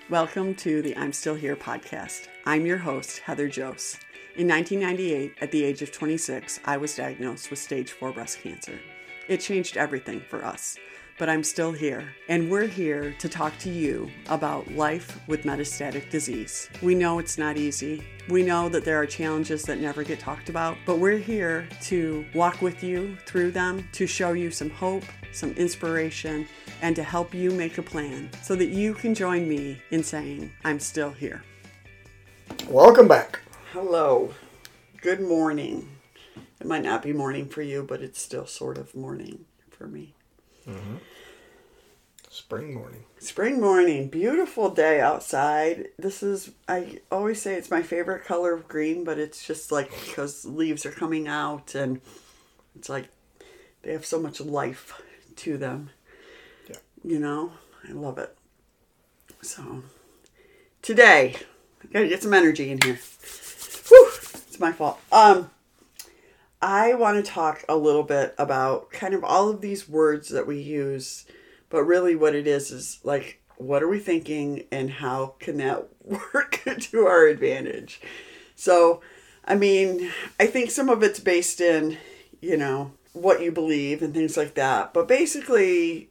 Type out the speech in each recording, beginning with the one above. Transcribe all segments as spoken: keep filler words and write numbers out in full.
Welcome to the I'm Still Here podcast. I'm your host, Heather Jose. In nineteen ninety-eight, at the age of twenty-six, I was diagnosed with stage four breast cancer. It changed everything for us, but I'm still here, and we're here to talk to you about life with metastatic disease. We know it's not easy. We know that there are challenges that never get talked about, but we're here to walk with you through them, to show you some hope, some inspiration, and to help you make a plan so that you can join me in saying, I'm still here. Welcome back. Hello. Good morning. It might not be morning for you, but it's still sort of morning for me. Mm-hmm. Spring morning. Spring morning. Beautiful day outside. This is, I always say it's my favorite color of green, but it's just like because leaves are coming out and it's like they have so much life to them. Yeah. You know, I love it. So, today, I gotta get some energy in here. Whew, it's my fault. Um, I want to talk a little bit about kind of all of these words that we use, but really what it is is like, what are we thinking and how can that work to our advantage? So, I mean, I think some of it's based in, you know, what you believe and things like that. But basically,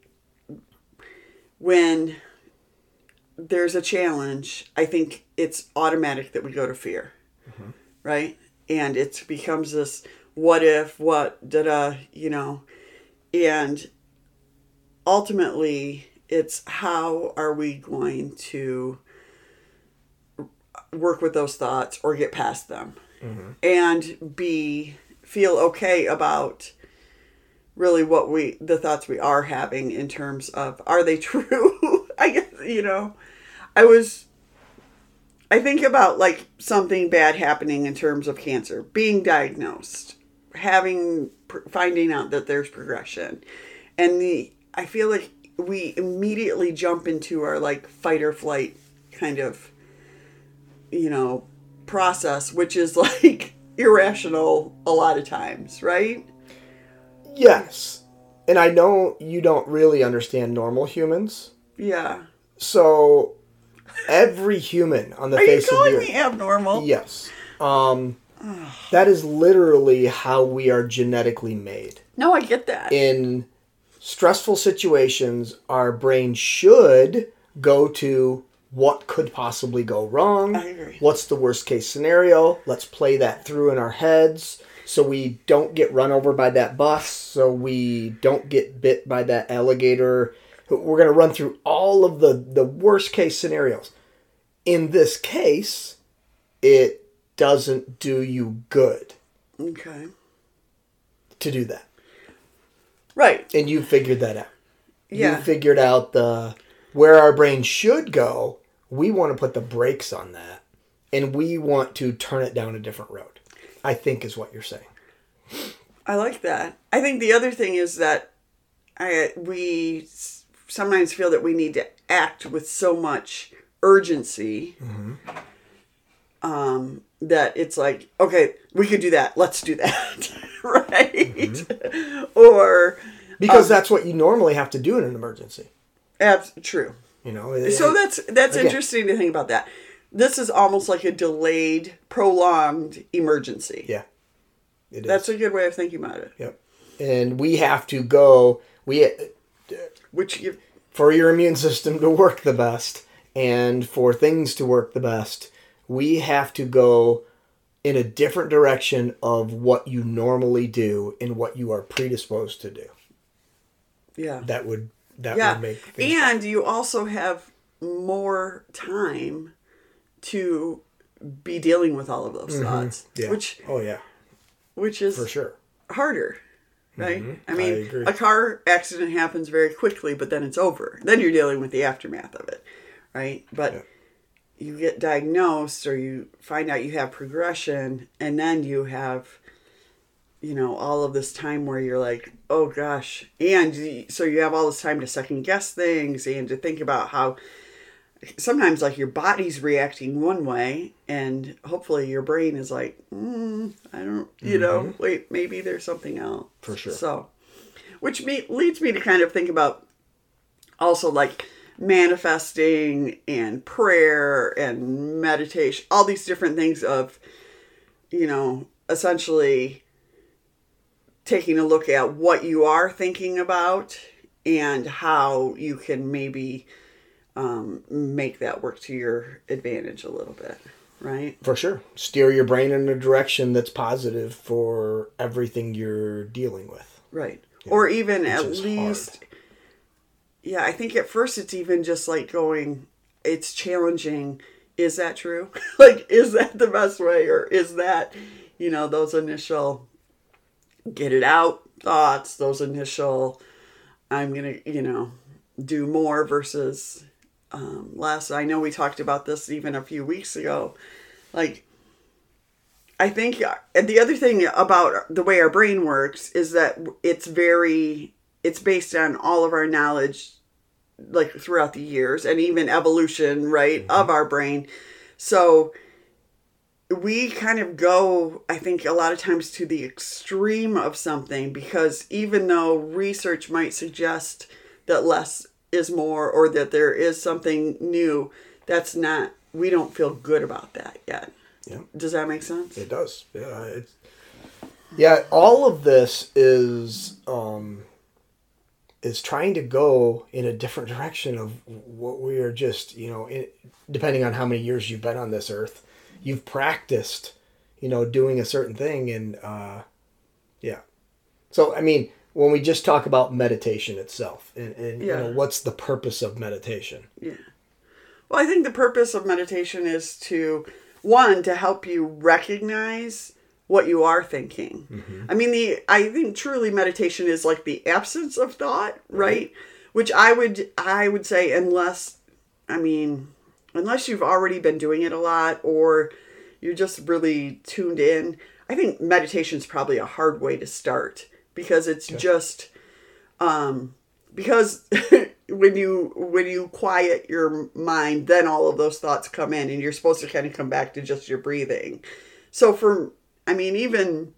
when there's a challenge, I think it's automatic that we go to fear, mm-hmm. right? And it becomes this what if, what, da-da, you know, and ultimately it's how are we going to work with those thoughts or get past them mm-hmm. and be, feel okay about really what we, the thoughts we are having in terms of, are they true? I guess, you know, I was, I think about like something bad happening in terms of cancer, being diagnosed, having, finding out that there's progression. And the, I feel like we immediately jump into our like fight or flight kind of, you know, process, which is like irrational a lot of times, right? Yes. And I know you don't really understand normal humans. Yeah. So every human on the Are face you calling of the earth. me abnormal? Yes. Um, that is literally how we are genetically made. No, I get that. In stressful situations, our brain should go to what could possibly go wrong. I agree. What's the worst case scenario? Let's play that through in our heads. So we don't get run over by that bus, so we don't get bit by that alligator. We're going to run through all of the, the worst case scenarios. In this case, it doesn't do you good. Okay. To do that. Right. And you figured that out. Yeah. You figured out the where our brain should go. We want to put the brakes on that, and we want to turn it down a different road. I think is what you're saying. I like that. I think the other thing is that I we sometimes feel that we need to act with so much urgency mm-hmm. um, that it's like, okay, we could do that. Let's do that. Right? Mm-hmm. Or... Because um, that's what you normally have to do in an emergency. Abs- true. You know. It, so that's that's again, interesting to think about that. This is almost like a delayed, prolonged emergency. Yeah. It is. That's a good way of thinking about it. Yep. And we have to go, we, which you, for your immune system to work the best and for things to work the best, we have to go in a different direction of what you normally do and what you are predisposed to do. Yeah. That would, that yeah. would make things And better. you also have more time to be dealing with all of those mm-hmm. thoughts. Yeah. Which, oh, yeah. Which is for sure harder, right? Mm-hmm. I mean, I agree. A car accident happens very quickly, but then it's over. Then you're dealing with the aftermath of it, right? But yeah. you get diagnosed or you find out you have progression, and then you have, you know, all of this time where you're like, oh gosh. And so you have all this time to second guess things and to think about how sometimes like your body's reacting one way and hopefully your brain is like, mm, I don't, you mm-hmm. know, wait, maybe there's something else. For sure. So, which me, leads me to kind of think about also like manifesting and prayer and meditation, all these different things of, you know, essentially taking a look at what you are thinking about and how you can maybe um, make that work to your advantage a little bit, right? For sure. Steer your brain in a direction that's positive for everything you're dealing with. Right. Yeah. Or even at least, hard. yeah, I think at first it's even just like going, it's challenging. Is that true? Like, is that the best way? Or is that, you know, those initial get it out thoughts, those initial, I'm going to, you know, do more versus um, less. I know we talked about this even a few weeks ago. Like, I think the other thing about the way our brain works is that it's very, it's based on all of our knowledge, like throughout the years and even evolution, right, mm-hmm. of our brain. So we kind of go, I think, a lot of times to the extreme of something, because even though research might suggest that less is more or that there is something new, that's not, we don't feel good about that yet. Yeah. Does that make sense? It does. Yeah. It's, yeah. All of this is, um, is trying to go in a different direction of what we are just, you know, in, depending on how many years you've been on this earth, you've practiced, you know, doing a certain thing. And, uh, yeah. So, I mean, when we just talk about meditation itself and, and yeah. you know, what's the purpose of meditation? Yeah. Well, I think the purpose of meditation is to, one, to help you recognize what you are thinking. Mm-hmm. I mean, the I think truly meditation is like the absence of thought, right? Which I would I would say unless, I mean, unless you've already been doing it a lot or you're just really tuned in, I think meditation is probably a hard way to start, because it's okay. just um, because when you when you quiet your mind, then all of those thoughts come in, and you're supposed to kind of come back to just your breathing. So for I mean, even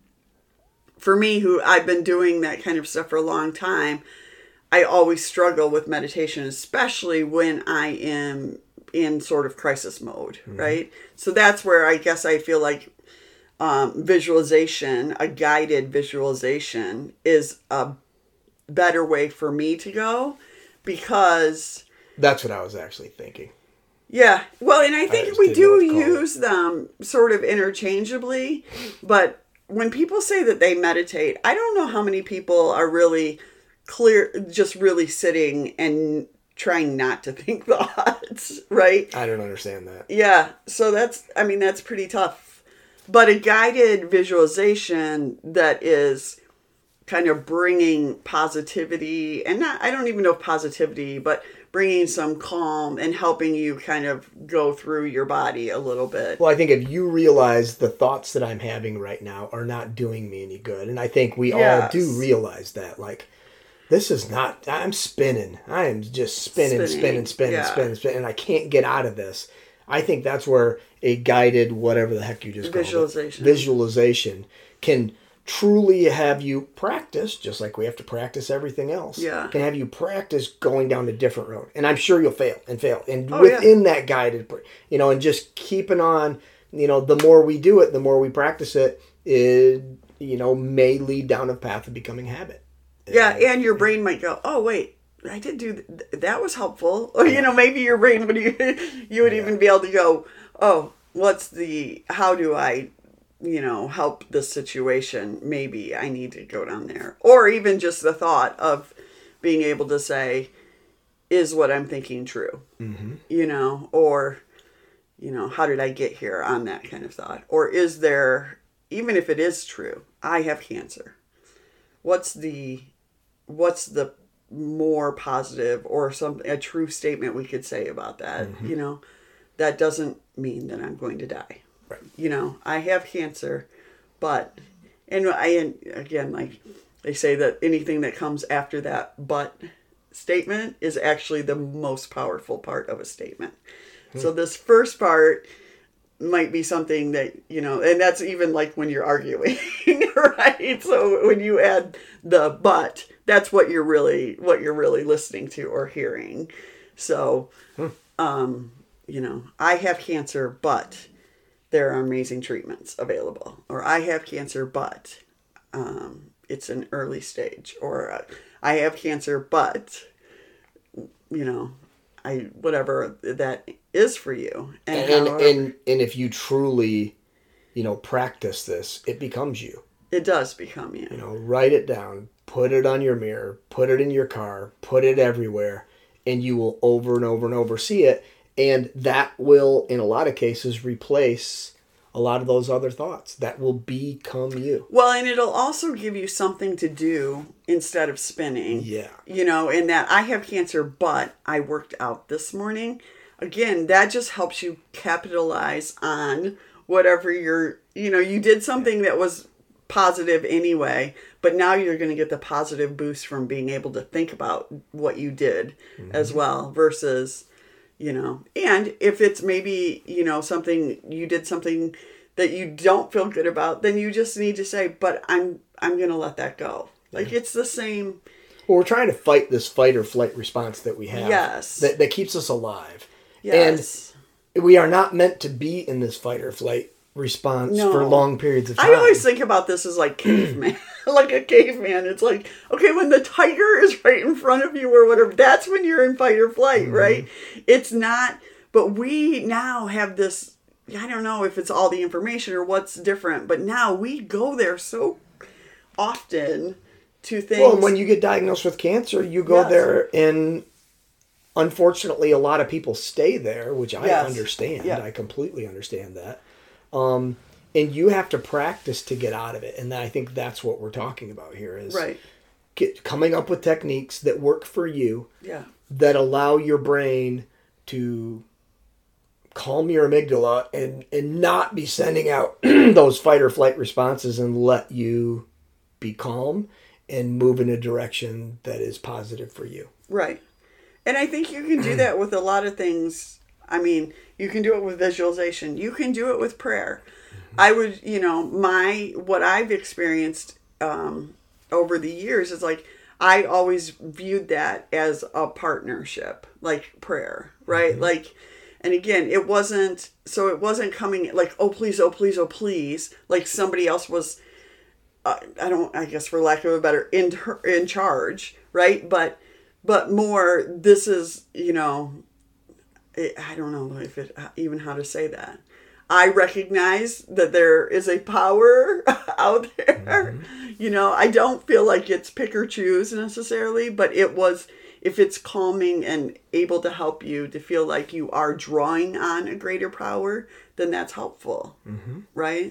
for me, who I've been doing that kind of stuff for a long time, I always struggle with meditation, especially when I am in sort of crisis mode, mm-hmm. right? So that's where I guess I feel like um, visualization, a guided visualization, is a better way for me to go, because... That's what I was actually thinking. Yeah, well, and I think I we do use them sort of interchangeably, but when people say that they meditate, I don't know how many people are really clear, just really sitting and trying not to think thoughts, right? I don't understand that. Yeah, so that's, I mean, that's pretty tough. But a guided visualization that is kind of bringing positivity, and not, I don't even know if positivity, but bringing some calm and helping you kind of go through your body a little bit. Well, I think if you realize the thoughts that I'm having right now are not doing me any good, and I think we yes. all do realize that, like, this is not, I'm spinning. I am just spinning, spinning, spinning, spinning, yeah. spinning, spinning, and I can't get out of this. I think that's where a guided, whatever the heck you just called visualization. it, visualization can truly have you practice, just like we have to practice everything else. Yeah. Can have you practice going down a different road. And I'm sure you'll fail and fail. And oh, within yeah. that guided, you know, and just keeping on, you know, the more we do it, the more we practice it, it, you know, may lead down a path of becoming habit. Yeah, and your brain might go, oh, wait, I did do th- that was helpful. Or, you know, maybe your brain would, you would yeah. even be able to go, oh, what's the, how do I, you know, help this situation? Maybe I need to go down there. Or even just the thought of being able to say, is what I'm thinking true? Mm-hmm. You know, or, you know, how did I get here on that kind of thought? Or is there, even if it is true, I have cancer. What's the, what's the more positive or something, a true statement we could say about that? Mm-hmm. You know, that doesn't mean that I'm going to die. Right. You know, I have cancer, but, and I, and again, like they say that anything that comes after that but statement is actually the most powerful part of a statement. Hmm. So this first part might be something that, you know, and that's even like when you're arguing, right? So when you add the but, that's what you're really, what you're really listening to or hearing. So, Hmm. um, you know, I have cancer, but there are amazing treatments available. Or I have cancer, but um, it's an early stage. Or uh, I have cancer, but, you know, I whatever that is for you. And and, however, and and if you truly, you know, practice this, it becomes you. it does become you. You know, write it down, put it on your mirror, put it in your car, put it everywhere, and you will over and over and over see it. And that will, in a lot of cases, replace a lot of those other thoughts. That will become you. Well, and it'll also give you something to do instead of spinning. Yeah. You know, in that I have cancer, but I worked out this morning. Again, that just helps you capitalize on whatever you're, you know, you did something that was positive anyway, but now you're going to get the positive boost from being able to think about what you did mm-hmm. as well versus, you know, and if it's maybe, you know, something you did something that you don't feel good about, then you just need to say, but I'm, I'm going to let that go. Like it's the same. Well, we're trying to fight this fight or flight response that we have. Yes. That, that keeps us alive. Yes. And we are not meant to be in this fight or flight response no. for long periods of time. I always think about this as like caveman, like a caveman. It's like, okay, when the tiger is right in front of you or whatever, that's when you're in fight or flight, mm-hmm. right? It's not, but we now have this, I don't know if it's all the information or what's different, but now we go there so often to things. Well, when you get diagnosed with cancer, you go yes. there and unfortunately a lot of people stay there, which I yes. understand. Yeah. I completely understand that. Um, and you have to practice to get out of it. And I think that's what we're talking about here is right. get, coming up with techniques that work for you, yeah. that allow your brain to calm your amygdala and, and not be sending out those fight or flight responses and let you be calm and move in a direction that is positive for you. Right. And I think you can do that with a lot of things. I mean, you can do it with visualization. You can do it with prayer. Mm-hmm. I would, you know, my, what I've experienced um, over the years is like, I always viewed that as a partnership, like prayer, right? Mm-hmm. Like, and again, it wasn't, so it wasn't coming like, oh, please, oh, please, oh, please. Like somebody else was, uh, I don't, I guess for lack of a better, in, in charge, right? But, but more, this is, you know, I don't know if it, even how to say that. I recognize that there is a power out there. Mm-hmm. You know, I don't feel like it's pick or choose necessarily, but it was, if it's calming and able to help you to feel like you are drawing on a greater power, then that's helpful. Mm-hmm. Right?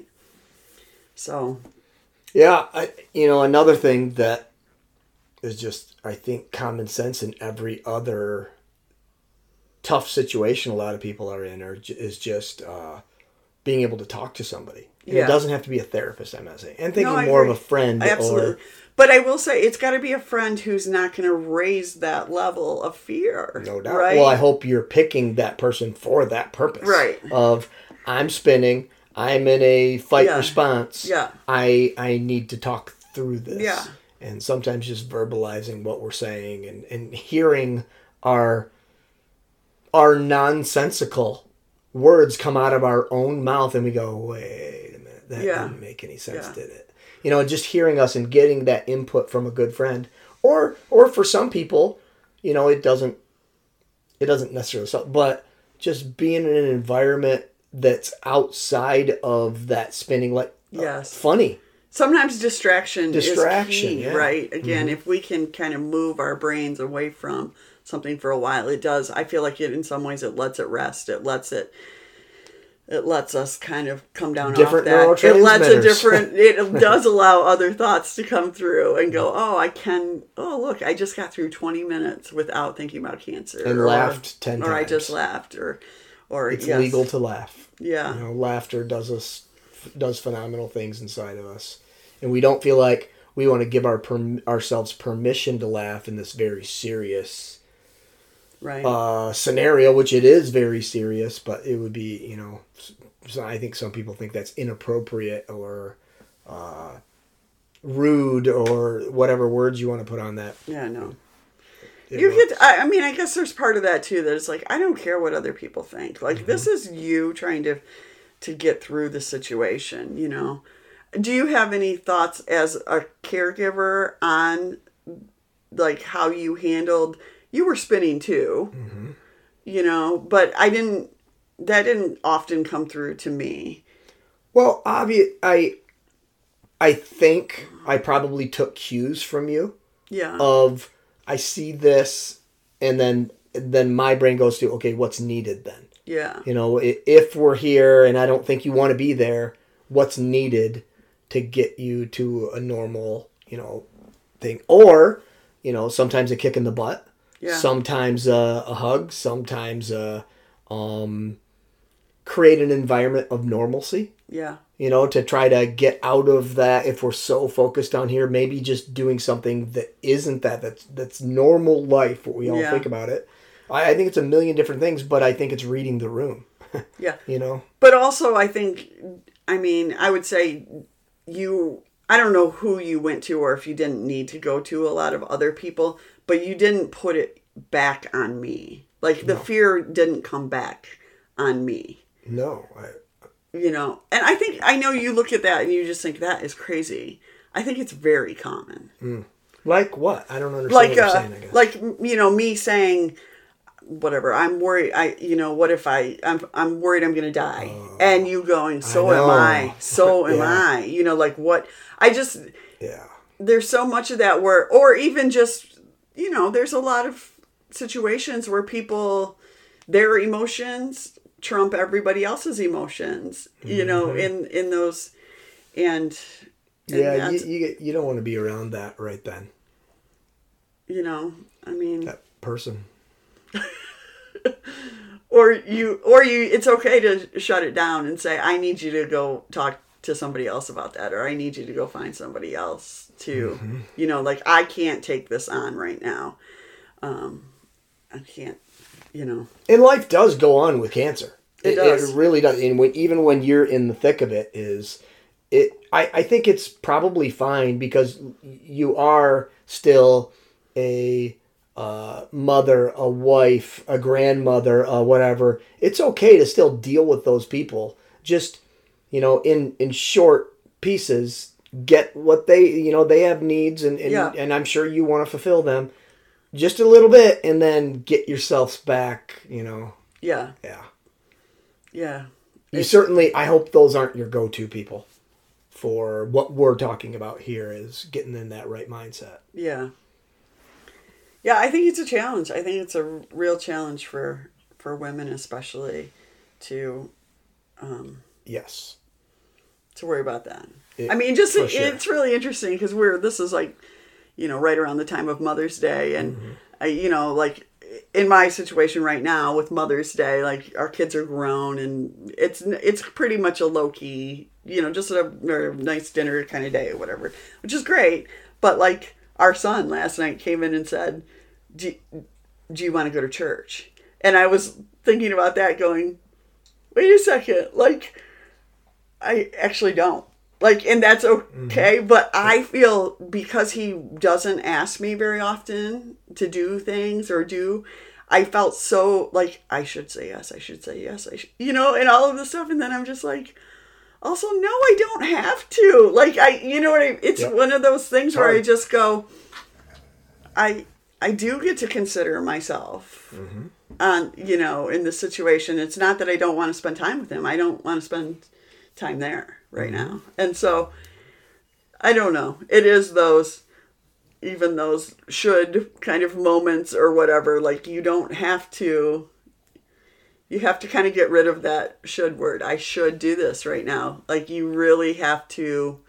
So. Yeah. I, you know, another thing that is just, I think, common sense in every other tough situation a lot of people are in or is just uh, being able to talk to somebody. And yeah. It doesn't have to be a therapist, I'm not saying. I'm thinking no, more agree. of a friend. Absolutely. Or, but I will say it's got to be a friend who's not going to raise that level of fear. No doubt. Right? Well, I hope you're picking that person for that purpose. Right. Of, I'm spinning, I'm in a fight yeah. response. Yeah. I I need to talk through this. Yeah. And sometimes just verbalizing what we're saying and, and hearing our... our nonsensical words come out of our own mouth and we go, wait a minute, that yeah. didn't make any sense, yeah. did it? You know, just hearing us and getting that input from a good friend. Or or for some people, you know, it doesn't it doesn't necessarily help, but just being in an environment that's outside of that spinning, like yes. uh, funny. Sometimes distraction, distraction is key, yeah. right? Again, mm-hmm. if we can kind of move our brains away from something for a while, it does. I feel like it in some ways it lets it rest. It lets it. It lets us kind of come down different off that. It lets a different. It right. does allow other thoughts to come through and go. Oh, I can. Oh, look, I just got through twenty minutes without thinking about cancer. And or, laughed ten or times. Or I just laughed. Or, or it's yes. legal to laugh. Yeah. You know, laughter does us does phenomenal things inside of us, and we don't feel like we want to give our per, ourselves permission to laugh in this very serious. Right. Uh, scenario, which it is very serious, but it would be, you know, so I think some people think that's inappropriate or uh, rude or whatever words you want to put on that. Yeah, no. It you works. get, I, I mean, I guess there's part of that too, that it's like, I don't care what other people think. Like, mm-hmm. this is you trying to, to get through the situation, you know? Do you have any thoughts as a caregiver on, like, how you handled, you were spinning too, mm-hmm. you know, but I didn't, that didn't often come through to me. Well, obvious, I, I think I probably took cues from you. Yeah. Of, I see this, and then, then my brain goes to, okay, what's needed then? Yeah. You know, if we're here and I don't think you want to be there, what's needed to get you to a normal, you know, thing? Or, you know, sometimes a kick in the butt, yeah. sometimes a, a hug, sometimes a, um, create an environment of normalcy. Yeah. You know, to try to get out of that. If we're so focused on here, maybe just doing something that isn't that, that's, that's normal life, what we all yeah. think about it. I, I think it's a million different things, but I think it's reading the room. yeah. You know? But also I think, I mean, I would say you, I don't know who you went to or if you didn't need to go to a lot of other people, but you didn't put it back on me. Like the no. fear didn't come back on me. No. I, you know, and I think, I know you look at that and you just think that is crazy. I think it's very common. Mm. Like what? I don't understand like, what you're uh, saying, I guess. Like, you know, me saying, whatever, I'm worried, I, you know, what if I, I'm, I'm worried I'm going to die. Uh, and you going, so I am I, so am yeah. I, you know, like what, I just, yeah, there's so much of that where, or even just, you know, there's a lot of situations where people, their emotions trump everybody else's emotions, you mm-hmm. know, in, in those, and, and yeah, you, you, you don't want to be around that right then. You know, I mean, that person. or you, or you, it's okay to shut it down and say, I need you to go talk to somebody else about that. Or I need you to go find somebody else to, mm-hmm. you know, like I can't take this on right now. Um, I can't, you know. And life does go on with cancer. It, it does. It really does. And when, even when you're in the thick of it is it, I, I think it's probably fine because you are still a, Uh, mother, a wife, a grandmother, uh, whatever. It's okay to still deal with those people. Just, you know, in, in short pieces, get what they, you know, they have needs and, and, yeah. and I'm sure you want to fulfill them just a little bit and then get yourselves back, you know. Yeah. Yeah. Yeah. You it's, certainly, I hope those aren't your go-to people for what we're talking about here is getting in that right mindset. Yeah. Yeah, I think it's a challenge. I think it's a real challenge for, for women especially to um, yes to worry about that. It, I mean, just it, sure. it's really interesting because we're this is like, you know, right around the time of Mother's Day, and mm-hmm. I, you know, like in my situation right now with Mother's Day, like our kids are grown and it's it's pretty much a low key, you know, just a, a nice dinner kind of day or whatever, which is great. But like our son last night came in and said, do, do you want to go to church? And I was thinking about that going, wait a second, like, I actually don't. Like, and that's okay, mm-hmm. but I feel because he doesn't ask me very often to do things or do, I felt so like, I should say yes, I should say yes, I should, you know, and all of this stuff. And then I'm just like, also, no, I don't have to. Like, I, you know what I, it's yep. one of those things where I just go, I, I do get to consider myself mm-hmm. on, you know, in the situation. It's not that I don't want to spend time with him. I don't want to spend time there right mm-hmm. now. And so, I don't know. It is those, even those should kind of moments or whatever. Like, you don't have to, you have to kind of get rid of that should word. I should do this right now. Like, you really have to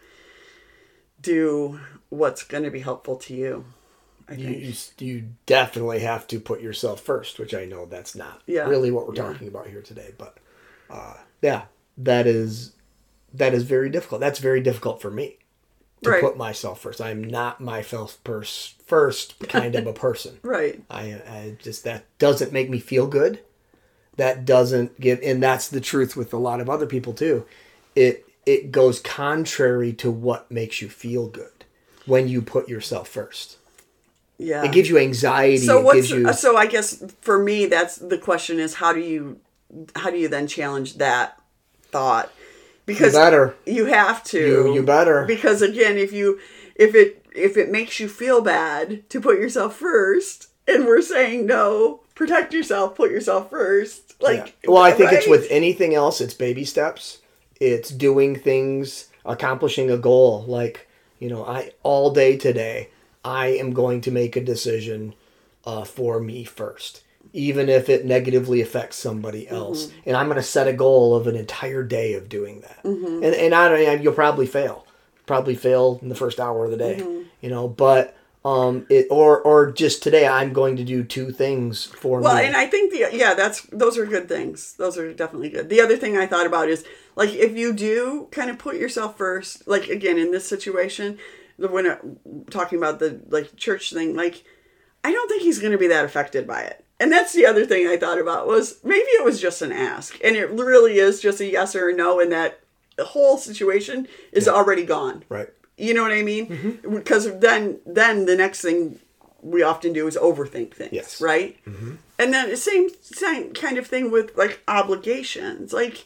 do what's going to be helpful to you. I you, think. You, you definitely have to put yourself first, which I know that's not yeah. really what we're yeah. talking about here today. But uh, yeah, that is that is very difficult. That's very difficult for me to right. put myself first. I'm not myself pers- first kind of a person. Right. I, I just, that doesn't make me feel good. That doesn't give, and that's the truth with a lot of other people too. It it goes contrary to what makes you feel good when you put yourself first. Yeah. It gives you anxiety. So it what's gives you... so I guess for me that's the question is how do you how do you then challenge that thought? Because you better. You have to. You, you better. Because again, if you if it if it makes you feel bad to put yourself first, and we're saying no, protect yourself, put yourself first. Like, yeah. Well, I think right? it's with anything else. It's baby steps. It's doing things, accomplishing a goal. Like, you know, I all day today, I am going to make a decision uh, for me first, even if it negatively affects somebody else. Mm-hmm. And I'm going to set a goal of an entire day of doing that. Mm-hmm. And and I don't, you'll probably fail, probably fail in the first hour of the day, mm-hmm. you know. But um, it or or just today, I'm going to do two things for well, me. Well, and I think the yeah, that's those are good things. Those are definitely good. The other thing I thought about is like if you do kind of put yourself first, like again in this situation, when uh, talking about the like church thing, like I don't think he's going to be that affected by it. And that's the other thing I thought about was maybe it was just an ask, and it really is just a yes or a no, and that the whole situation is yeah. already gone. Right. You know what I mean? Mm-hmm. Because then, then the next thing we often do is overthink things, yes. right? Mm-hmm. And then the same, same kind of thing with like obligations. Like,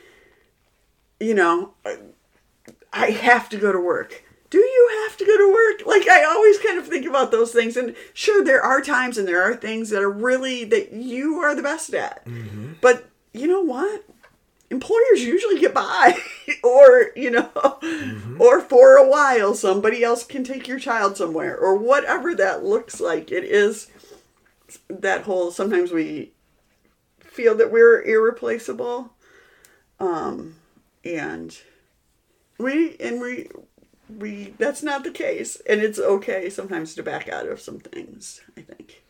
you know, I have to go to work. Do you have to go to work? Like, I always kind of think about those things. And sure, there are times and there are things that are really, that you are the best at. Mm-hmm. But you know what? Employers usually get by. or, you know, mm-hmm. or for a while, somebody else can take your child somewhere. Or whatever that looks like. It is that whole, sometimes we feel that we're irreplaceable. Um, and we, and we... We that's not the case, and it's okay sometimes to back out of some things, I think.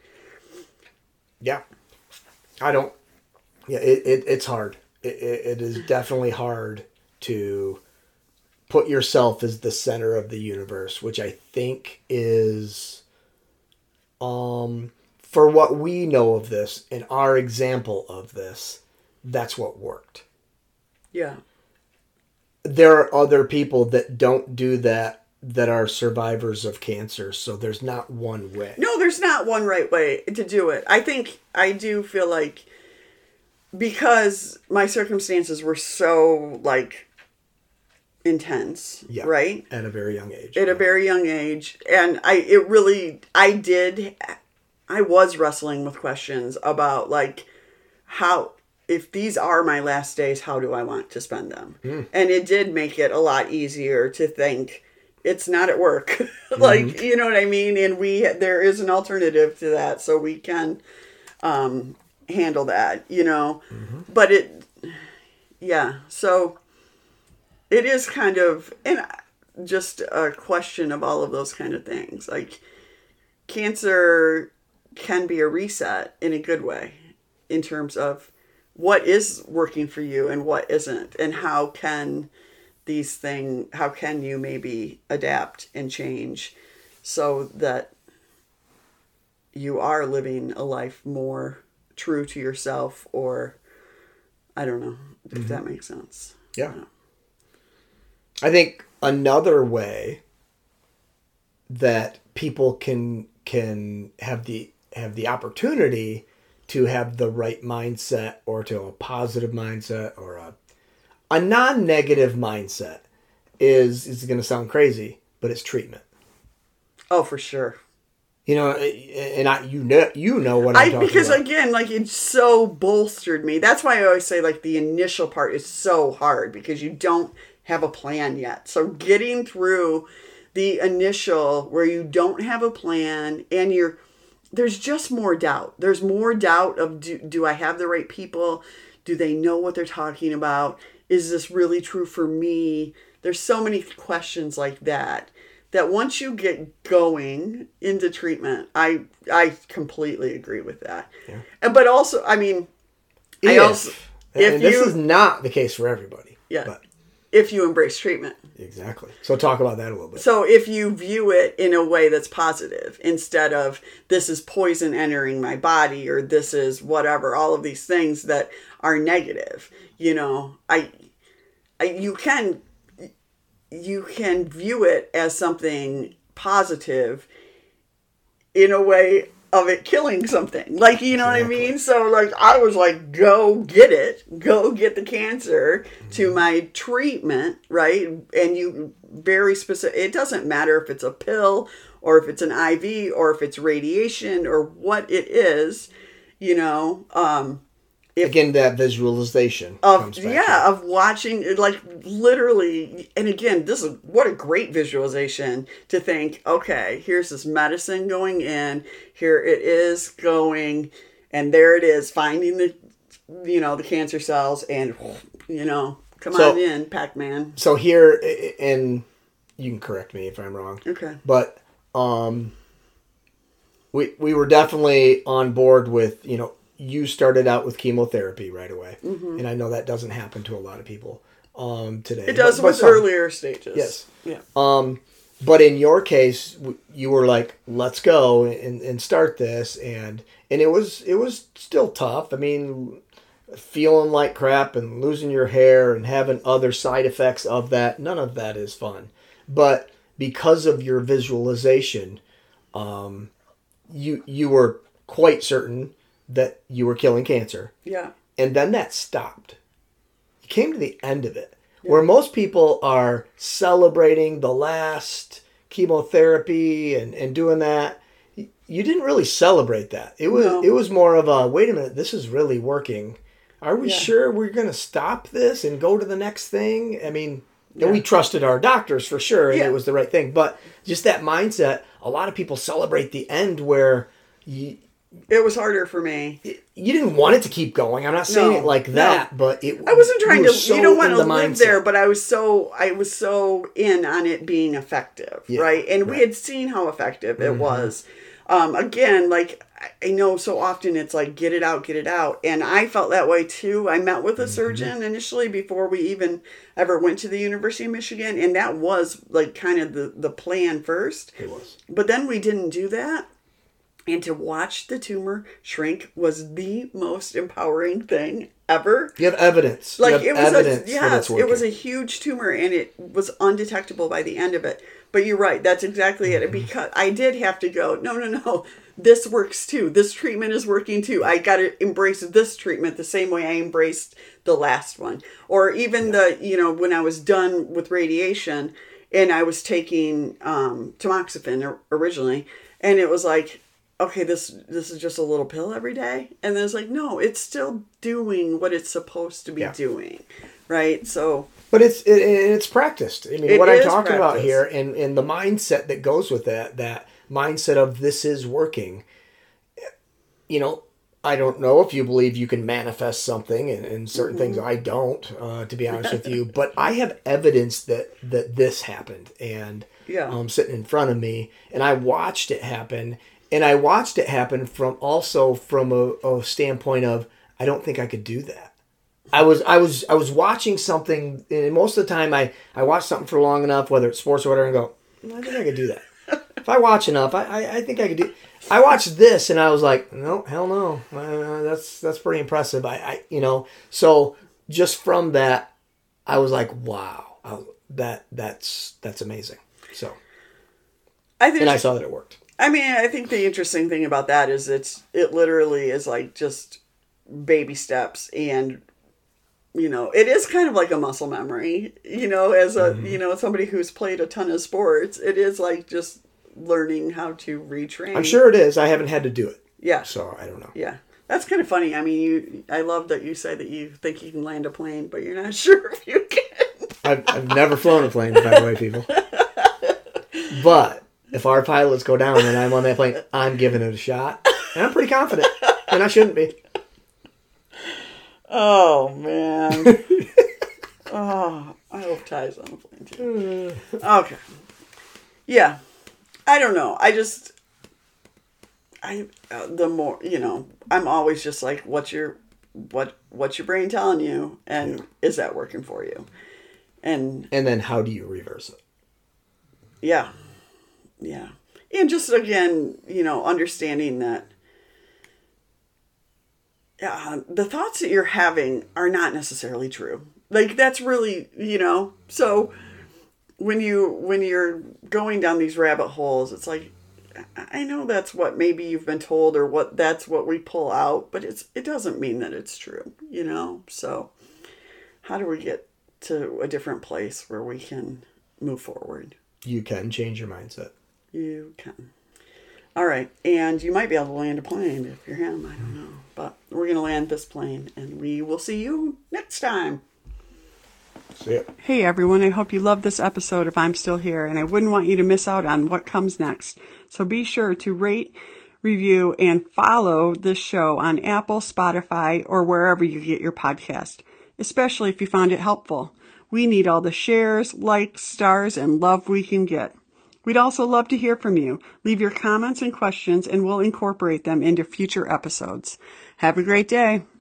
Yeah, I don't. Yeah, it, it it's hard. It, it it is definitely hard to put yourself as the center of the universe, which I think is, um, for what we know of this and our example of this, that's what worked. Yeah. There are other people that don't do that, that are survivors of cancer. So there's not one way. No, there's not one right way to do it. I think I do feel like because my circumstances were so like intense, yeah, right? At a very young age. At yeah. a very young age. And I, it really, I did, I was wrestling with questions about like how, if these are my last days, how do I want to spend them? Mm. And it did make it a lot easier to think it's not at work. like, mm-hmm. you know what I mean? And we, there is an alternative to that. So we can, um, handle that, you know, mm-hmm. but it, yeah. So it is kind of, and just a question of all of those kind of things. Like cancer can be a reset in a good way in terms of what is working for you and what isn't, and how can these things, how can you maybe adapt and change so that you are living a life more true to yourself, or I don't know if mm-hmm. that makes sense. Yeah. I think another way that people can can have the have the opportunity to have the right mindset, or to a positive mindset, or a a non-negative mindset is is going to sound crazy, but it's treatment. Oh, for sure. You know, and I you know you know what I'm I, talking because about. Again, like it so bolstered me. That's why I always say like the initial part is so hard because you don't have a plan yet. So getting through the initial where you don't have a plan and you're there's just more doubt. There's more doubt of do, do I have the right people? Do they know what they're talking about? Is this really true for me? There's so many questions like that, that once you get going into treatment, I I completely agree with that. Yeah. But also, I mean, if, I also, if and you, this is not the case for everybody. Yeah. But. If you embrace treatment. Exactly. So talk about that a little bit. So if you view it in a way that's positive, instead of this is poison entering my body, or this is whatever, all of these things that are negative, you know, I, I you can, you can view it as something positive in a way of it killing something. Like, you know Exactly. what I mean? So, like, I was like, go get it. Go get the cancer mm-hmm. to my treatment, right? And you very specific. It doesn't matter if it's a pill or if it's an I V or if it's radiation or what it is, you know. Um, if, again, that visualization of yeah of watching it, like literally. And again, this is what a great visualization to think, okay, here's this medicine going in, here it is going, and there it is, finding the you know the cancer cells, and you know come so, on in, Pac-Man. So here, and you can correct me if I'm wrong, okay, but um we we were definitely on board with, you know, you started out with chemotherapy right away. Mm-hmm. And I know that doesn't happen to a lot of people um, today. It does but, with but earlier stages. Yes. Yeah. Um, but in your case, you were like, let's go and, and start this. And, and it was, it was still tough. I mean, feeling like crap and losing your hair and having other side effects of that. None of that is fun. But because of your visualization, um, you, you were quite certain that you were killing cancer. Yeah. And then that stopped. You came to the end of it. Yeah. Where most people are celebrating the last chemotherapy and, and doing that. You didn't really celebrate that. It was no. It was more of a, wait a minute, this is really working. Are we yeah. sure we're going to stop this and go to the next thing? I mean, yeah. and we trusted our doctors for sure, and yeah. it was the right thing. But just that mindset, a lot of people celebrate the end where you... It was harder for me. You didn't want it to keep going. I'm not saying no, it like that, no. but it. I wasn't trying you to. So you don't want to the live mindset. There, but I was so. I was so in on it being effective, yeah, right? And right. we had seen how effective it mm-hmm. was. Um, again, like I know so often it's like get it out, get it out, and I felt that way too. I met with a surgeon mm-hmm. initially before we even ever went to the University of Michigan, and that was like kind of the the plan first. It was, but then we didn't do that. And to watch the tumor shrink was the most empowering thing ever. You have evidence. Like you have it was evidence a yes, it was a huge tumor and it was undetectable by the end of it. But you're right, that's exactly mm-hmm. it. Because I did have to go, no, no, no. This works too. This treatment is working too. I got to embrace this treatment the same way I embraced the last one. Or even yeah. the, you know, when I was done with radiation and I was taking um, tamoxifen originally, and it was like, okay, this this is just a little pill every day. And then it's like, no, it's still doing what it's supposed to be yeah. doing, right? So, but it's it, it's practiced. I mean, it what I'm talking practiced. about here, and, and the mindset that goes with that, that mindset of this is working. You know, I don't know if you believe you can manifest something, and, and certain mm-hmm. things I don't, uh, to be honest with you. But I have evidence that, that this happened, and yeah. um, sitting in front of me, and I watched it happen. And I watched it happen from also from a, a standpoint of, I don't think I could do that. I was I was I was watching something, and most of the time I, I watch something for long enough, whether it's sports or whatever, and go, I think I could do that. If I watch enough, I, I, I think I could do. I watched this, and I was like, no, hell no, uh, that's that's pretty impressive. I, I you know, so just from that, I was like, wow, I, that that's that's amazing. So, I think, and I saw that it worked. I mean, I think the interesting thing about that is it's it literally is like just baby steps, and you know, it is kind of like a muscle memory, you know, as a mm-hmm. you know, somebody who's played a ton of sports, it is like just learning how to retrain. I'm sure it is. I haven't had to do it. Yeah. So I don't know. Yeah. That's kind of funny. I mean, you I love that you say that you think you can land a plane, but you're not sure if you can. I've I've never flown a plane, by the way, people. But if our pilots go down and I'm on that plane, I'm giving it a shot. And I'm pretty confident. And I shouldn't be. Oh, man. Oh, I hope Ty's on the plane, too. Okay. Yeah. I don't know. I just... I uh, the more, you know, I'm always just like, what's your... What what's your brain telling you? And yeah. is that working for you? And... And then how do you reverse it? Yeah. Yeah. And just, again, you know, understanding that uh, the thoughts that you're having are not necessarily true. Like, that's really, you know, so when you, when you're going down these rabbit holes, it's like, I know that's what maybe you've been told or what that's what we pull out, but it's it doesn't mean that it's true, you know? So how do we get to a different place where we can move forward? You can change your mindset. You can. All right. And you might be able to land a plane if you're him. I don't know. But we're going to land this plane, and we will see you next time. See ya. Hey, everyone. I hope you loved this episode of I'm Still Here, and I wouldn't want you to miss out on what comes next. So be sure to rate, review, and follow this show on Apple, Spotify, or wherever you get your podcast, especially if you found it helpful. We need all the shares, likes, stars, and love we can get. We'd also love to hear from you. Leave your comments and questions, and we'll incorporate them into future episodes. Have a great day.